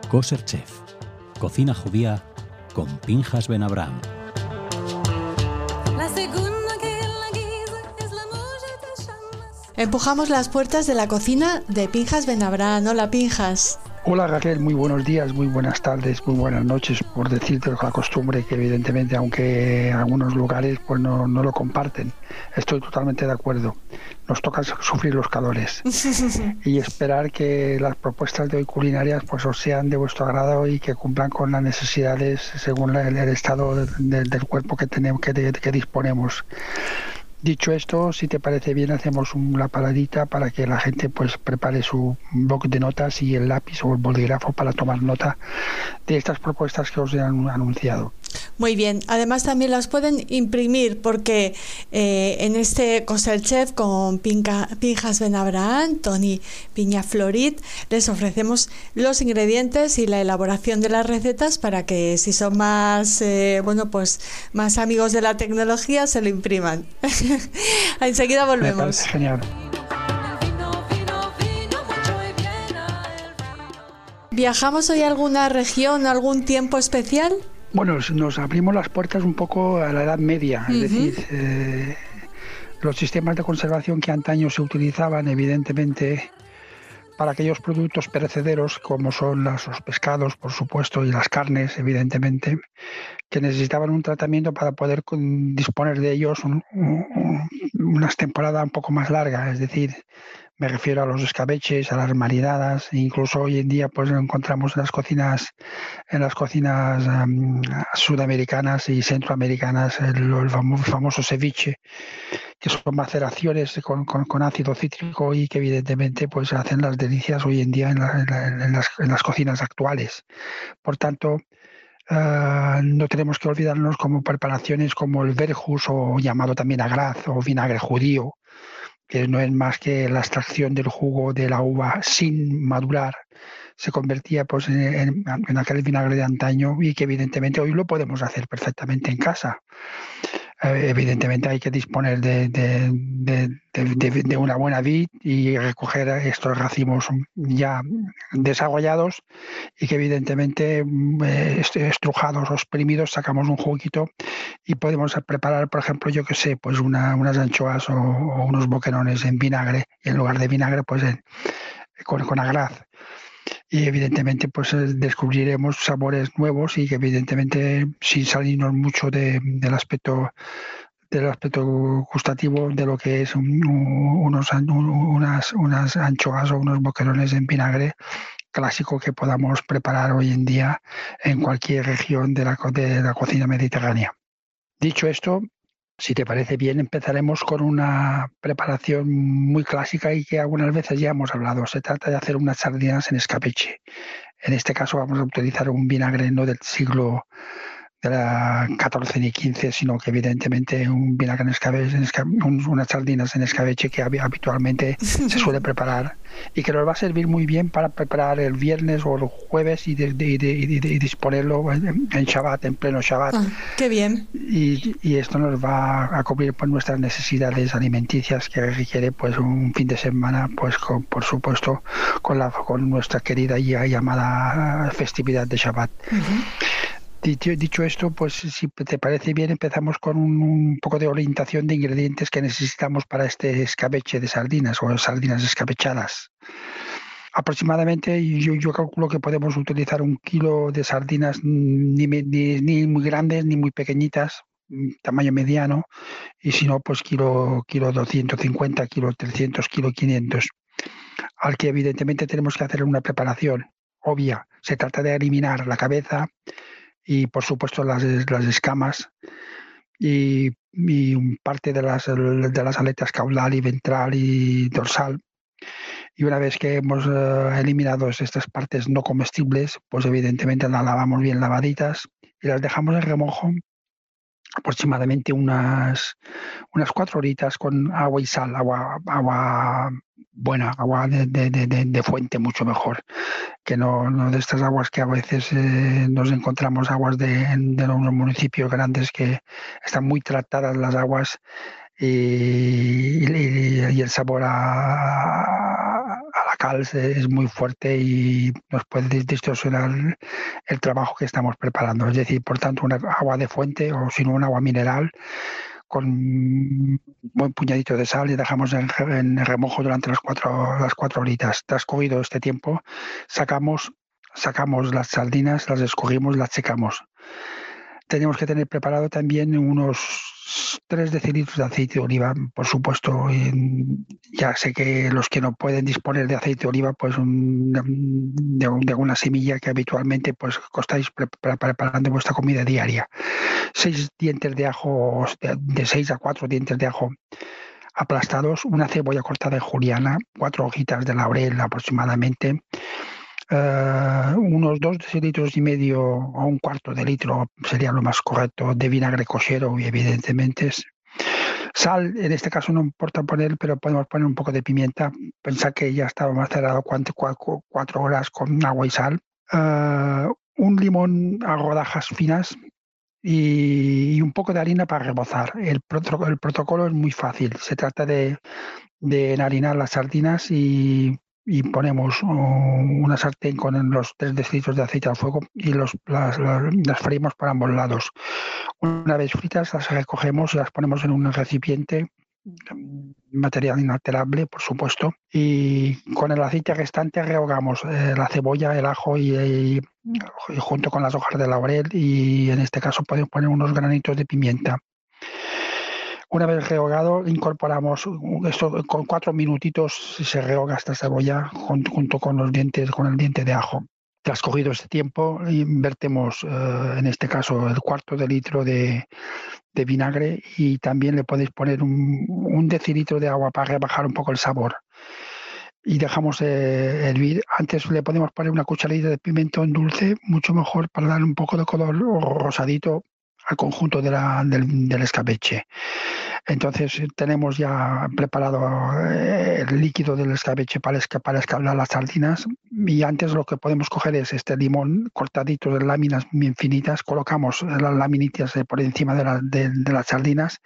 Kosher Chef, cocina judía con Pinchas Ben Abraham. Empujamos las puertas de la cocina de Pinchas Ben Abraham. Hola, Pinchas. Hola Raquel, muy buenos días, muy buenas tardes, muy buenas noches, por decirte la costumbre que evidentemente, aunque algunos lugares pues no lo comparten, estoy totalmente de acuerdo. Nos toca sufrir los calores y esperar que las propuestas de hoy culinarias pues os sean de vuestro agrado y que cumplan con las necesidades según el estado del cuerpo que tenemos, que disponemos. Dicho esto, si te parece bien, hacemos una paradita para que la gente pues prepare su bloc de notas y el lápiz o el bolígrafo para tomar nota de estas propuestas que os he anunciado. Muy bien, además también las pueden imprimir porque en este Kosher Chef con Pinchas Ben Abraham, Tony Piñaflorit, les ofrecemos los ingredientes y la elaboración de las recetas para que si son más más amigos de la tecnología se lo impriman. Enseguida volvemos. Me parece genial. ¿Viajamos hoy a alguna región, algún tiempo especial? Bueno, nos abrimos las puertas un poco a la Edad Media, es decir, los sistemas de conservación que antaño se utilizaban, evidentemente, para aquellos productos perecederos, como son los pescados, por supuesto, y las carnes, evidentemente, que necesitaban un tratamiento para poder disponer de ellos una temporada un poco más larga, es decir, me refiero a los escabeches, a las marinadas, incluso hoy en día pues lo encontramos en las cocinas sudamericanas y centroamericanas el famoso ceviche, que son maceraciones con ácido cítrico y que evidentemente pues hacen las delicias hoy en día en las cocinas actuales. Por tanto, no tenemos que olvidarnos como preparaciones como el verjus o llamado también agraz o vinagre judío, que no es más que la extracción del jugo de la uva sin madurar, se convertía pues en aquel vinagre de antaño y que evidentemente hoy lo podemos hacer perfectamente en casa. Evidentemente hay que disponer de una buena vid y recoger estos racimos ya desagollados y que evidentemente estrujados o exprimidos sacamos un juguito y podemos preparar, por ejemplo, yo que sé, pues unas anchoas o unos boquerones en vinagre y en lugar de vinagre pues con agraz. Y evidentemente pues descubriremos sabores nuevos y que evidentemente sin salirnos mucho del aspecto gustativo de lo que es unas anchoas o unos boquerones en vinagre clásico que podamos preparar hoy en día en cualquier región de la cocina mediterránea. Dicho esto, si te parece bien, empezaremos con una preparación muy clásica y que algunas veces ya hemos hablado. Se trata de hacer unas sardinas en escabeche. En este caso vamos a utilizar un vinagre no del siglo XIV ni XV, sino que evidentemente un vinagre en escabeche, unas sardinas en escabeche que habitualmente se suele preparar y que nos va a servir muy bien para preparar el viernes o el jueves y disponerlo en Shabbat, en pleno Shabbat. ¡Qué bien! Y esto nos va a cubrir pues, nuestras necesidades alimenticias que requiere pues un fin de semana, pues por supuesto con nuestra querida y llamada festividad de Shabbat. Dicho esto, pues si te parece bien, empezamos con un poco de orientación de ingredientes que necesitamos para este escabeche de sardinas o sardinas escabechadas. Aproximadamente yo calculo que podemos utilizar 1 kilo de sardinas ni muy grandes ni muy pequeñitas, tamaño mediano, y si no, pues kilo 250, kilo 300, kilo 500, al que evidentemente tenemos que hacer una preparación obvia. Se trata de eliminar la cabeza y por supuesto las escamas y parte de las aletas caudal y ventral y dorsal. Y una vez que hemos eliminado estas partes no comestibles, pues evidentemente las lavamos bien lavaditas y las dejamos en remojo aproximadamente unas 4 horitas con agua y sal, agua buena, agua de fuente mucho mejor, que no de estas aguas que a veces nos encontramos, aguas de los municipios grandes que están muy tratadas las aguas y el sabor a la locales es muy fuerte y nos puede distorsionar el trabajo que estamos preparando. Es decir, por tanto, una agua de fuente o si no un agua mineral con un buen puñadito de sal y dejamos en remojo durante las 4 horitas. Transcurrido este tiempo, sacamos las sardinas, las escurrimos, las secamos. Tenemos que tener preparado también unos 3 decilitros de aceite de oliva, por supuesto. Ya sé que los que no pueden disponer de aceite de oliva, pues de alguna semilla que habitualmente pues estáis preparando vuestra comida diaria. 6 dientes de ajo, de 6 a 4 dientes de ajo aplastados, una cebolla cortada en juliana, 4 hojitas de laurel aproximadamente, unos 2 decilitros y medio o un cuarto de litro sería lo más correcto de vinagre cochero, y evidentemente sal. En este caso no importa poner, pero podemos poner un poco de pimienta. Pensad que ya estaba macerado 4 horas con agua y sal. Un limón a rodajas finas y un poco de harina para rebozar. El protocolo es muy fácil. Se trata de enharinar las sardinas y ponemos una sartén con los 3 decilitros de aceite al fuego y las freímos por ambos lados. Una vez fritas las recogemos y las ponemos en un recipiente, material inalterable por supuesto, y con el aceite restante rehogamos la cebolla, el ajo y junto con las hojas de laurel, y en este caso podemos poner unos granitos de pimienta. Una vez rehogado, incorporamos esto con 4 minutitos. Se rehoga esta cebolla junto con el diente de ajo. Transcurrido este tiempo, vertemos en este caso el cuarto de litro de vinagre, y también le podéis poner un decilitro de agua para rebajar un poco el sabor. Y dejamos hervir. Antes le podemos poner una cucharadita de pimentón dulce, mucho mejor, para darle un poco de color rosadito al conjunto del escabeche. Entonces tenemos ya preparado el líquido del escabeche para escaldar las sardinas, y antes lo que podemos coger es este limón cortadito de láminas bien finitas, colocamos las laminitas por encima de las sardinas,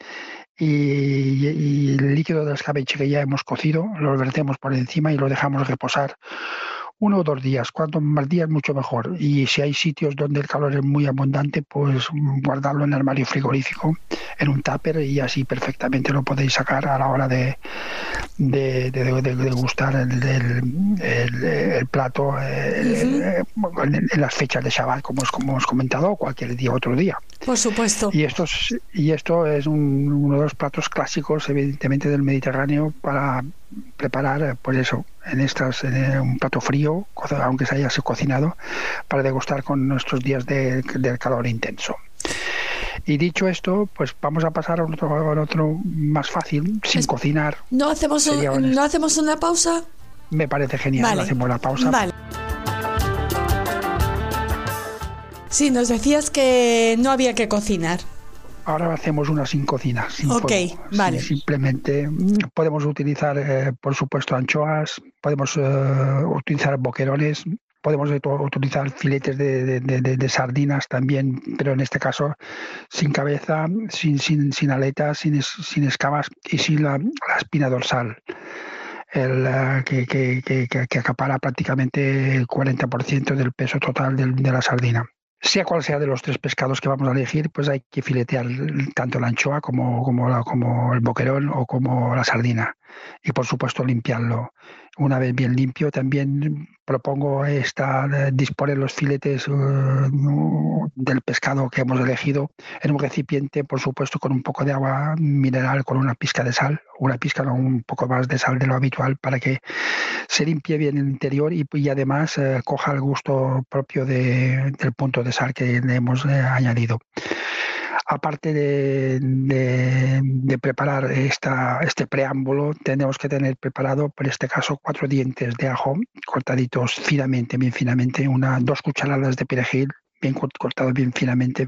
y el líquido del escabeche que ya hemos cocido lo vertemos por encima y lo dejamos reposar 1 o 2 días. Cuanto más días mucho mejor, y si hay sitios donde el calor es muy abundante, pues guardarlo en el armario frigorífico en un tupper, y así perfectamente lo podéis sacar a la hora de gustar el plato en las fechas de Shabbat, como hemos comentado, o cualquier día, otro día. Por supuesto. Y esto es uno de los platos clásicos, evidentemente, del Mediterráneo para preparar, pues eso, en un plato frío, aunque se haya cocinado, para degustar con nuestros días del calor intenso. Y dicho esto, pues vamos a pasar a otro más fácil, sin cocinar. ¿No hacemos una pausa? Me parece genial. Vale. Hacemos la pausa. Vale. Sí, nos decías que no había que cocinar. Ahora hacemos una sin cocina, sin fuego. Vale. Simplemente podemos utilizar, por supuesto, anchoas, podemos utilizar boquerones, podemos utilizar filetes de sardinas también, pero en este caso sin cabeza, sin aletas, sin escamas y sin la espina dorsal. Que acapara prácticamente el 40% del peso total de la sardina. Sea cual sea de los 3 pescados que vamos a elegir, pues hay que filetear tanto la anchoa como el boquerón o como la sardina. Y por supuesto limpiarlo. Una vez bien limpio, también propongo disponer los filetes del pescado que hemos elegido en un recipiente, por supuesto con un poco de agua mineral, con una pizca de sal, un poco más de sal de lo habitual, para que se limpie bien el interior y además coja el gusto propio del punto de sal que le hemos añadido. Aparte de preparar este preámbulo, tenemos que tener preparado, por este caso, 4 dientes de ajo cortaditos finamente, bien finamente, 2 cucharadas de perejil bien cortado bien finamente,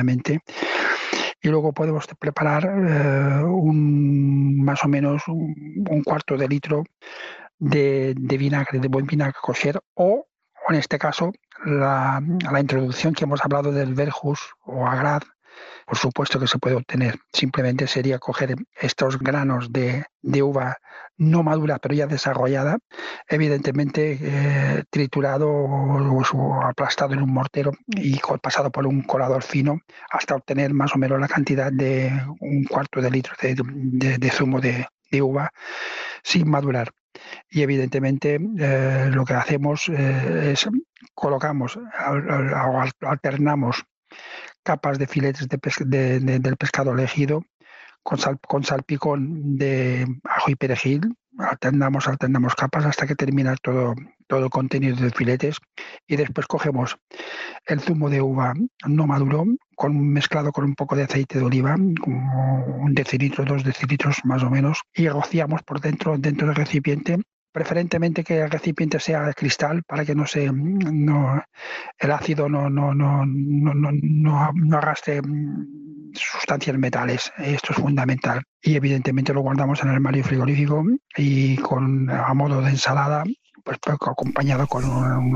y luego podemos preparar más o menos un cuarto de litro de vinagre, de buen vinagre kosher, o en este caso la introducción que hemos hablado del verjus o agrad, por supuesto que se puede obtener. Simplemente sería coger estos granos de uva no madura, pero ya desarrollada, evidentemente triturado o aplastado en un mortero y pasado por un colador fino hasta obtener más o menos la cantidad de 1/4 de litro de zumo de uva sin madurar. Y evidentemente lo que hacemos es colocamos, alternamos capas de filetes del pescado elegido con salpicón de ajo y perejil. Alternamos capas hasta que termina todo el contenido de filetes, y después cogemos el zumo de uva no maduro mezclado con un poco de aceite de oliva, 1 decilitro, 2 decilitros más o menos, y rociamos por dentro del recipiente. Preferentemente que el recipiente sea de cristal para que el ácido no arrastre sustancias metales. Esto es fundamental. Y evidentemente lo guardamos en el armario frigorífico y a modo de ensalada, pues acompañado con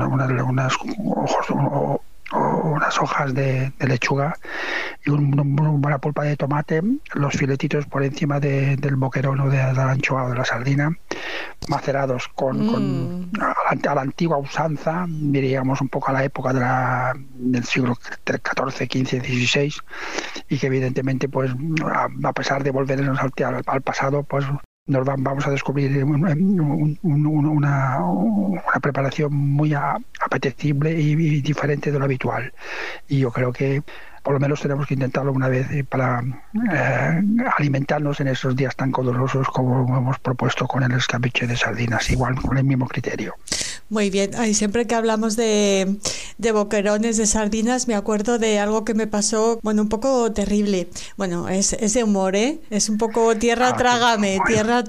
unas hojas de lechuga y una buena pulpa de tomate, los filetitos por encima del boquerón o de la anchoa o de la sardina, macerados a la antigua usanza, diríamos un poco a la época del siglo XIV, XV, XVI, y que evidentemente, pues a pesar de volvernos al pasado, pues vamos a descubrir una preparación muy apetecible y diferente de lo habitual. Y yo creo que por lo menos tenemos que intentarlo una vez para alimentarnos en esos días tan calurosos como hemos propuesto con el escabeche de sardinas, igual con el mismo criterio. Muy bien. Ay, siempre que hablamos de boquerones, de sardinas, me acuerdo de algo que me pasó, un poco terrible. Bueno, es de humor, ¿eh? Es un poco tierra trágame.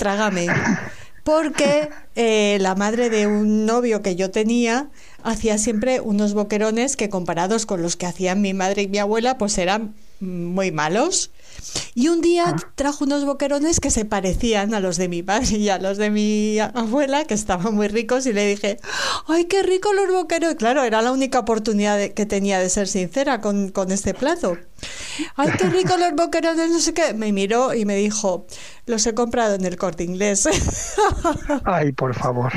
Porque la madre de un novio que yo tenía hacía siempre unos boquerones que, comparados con los que hacían mi madre y mi abuela, pues eran muy malos. Y un día trajo unos boquerones que se parecían a los de mi padre y a los de mi abuela, que estaban muy ricos, y le dije: ¡ay, qué ricos los boquerones! Claro, era la única oportunidad que tenía de ser sincera con este plato. ¡Ay, qué ricos los boquerones! No sé qué. Me miró y me dijo: los he comprado en el Corte Inglés. ¡Ay, por favor!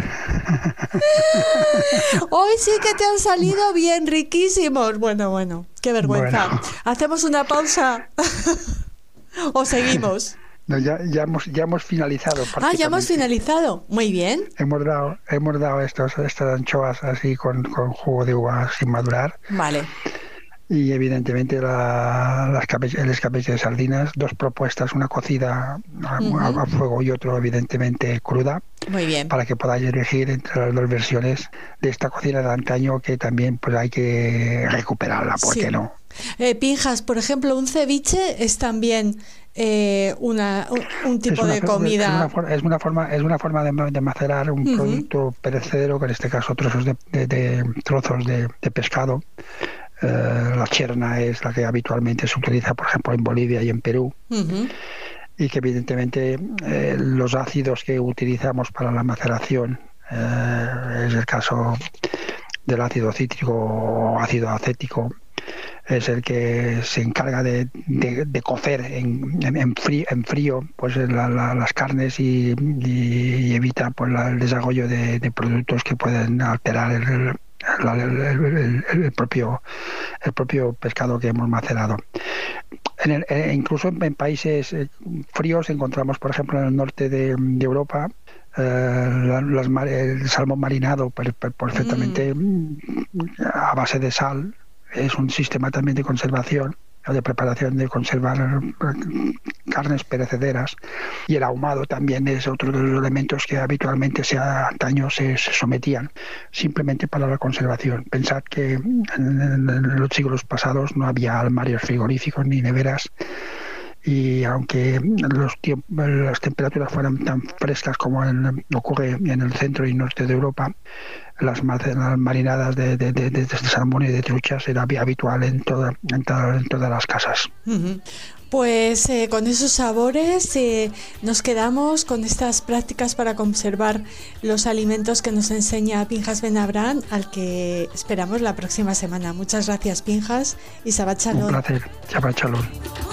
Hoy sí que te han salido bien riquísimos. Bueno, qué vergüenza. Bueno. ¿Hacemos una pausa? ¿O seguimos? No, ya hemos finalizado. Ya hemos finalizado. Muy bien. Hemos dado estas anchoas así con jugo de uva sin madurar. Vale. Y evidentemente el escabeche de sardinas, 2 propuestas, una cocida a fuego y otro evidentemente cruda. Muy bien. Para que podáis elegir entre las 2 versiones de esta cocina de antaño, que también pues hay que recuperarla, ¿por qué no? Pinjas, por ejemplo, un ceviche es también un tipo de comida. Es una forma de macerar un producto perecedero, que en este caso trozos de pescado. La cherna es la que habitualmente se utiliza, por ejemplo, en Bolivia y en Perú. Y que evidentemente los ácidos que utilizamos para la maceración, es el caso del ácido cítrico o ácido acético, es el que se encarga de cocer en frío pues las carnes y evita pues el desarrollo de productos que pueden alterar el propio pescado que hemos macerado. Incluso en países fríos encontramos, por ejemplo, en el norte de Europa, el salmón marinado perfectamente a base de sal. Es un sistema también de conservación o de preparación, de conservar carnes perecederas. Y el ahumado también es otro de los elementos que habitualmente antaño se sometían simplemente para la conservación. Pensad que en los siglos pasados no había armarios frigoríficos ni neveras, y aunque las temperaturas fueran tan frescas como ocurre en el centro y norte de Europa, las marinadas de salmón y de truchas era habitual en todas las casas. Uh-huh. Pues con esos sabores nos quedamos con estas prácticas para conservar los alimentos que nos enseña Pinchas Ben Abraham, al que esperamos la próxima semana. Muchas gracias, Pinchas, y Shabbat Shalom. Un placer. Shabbat Shalom.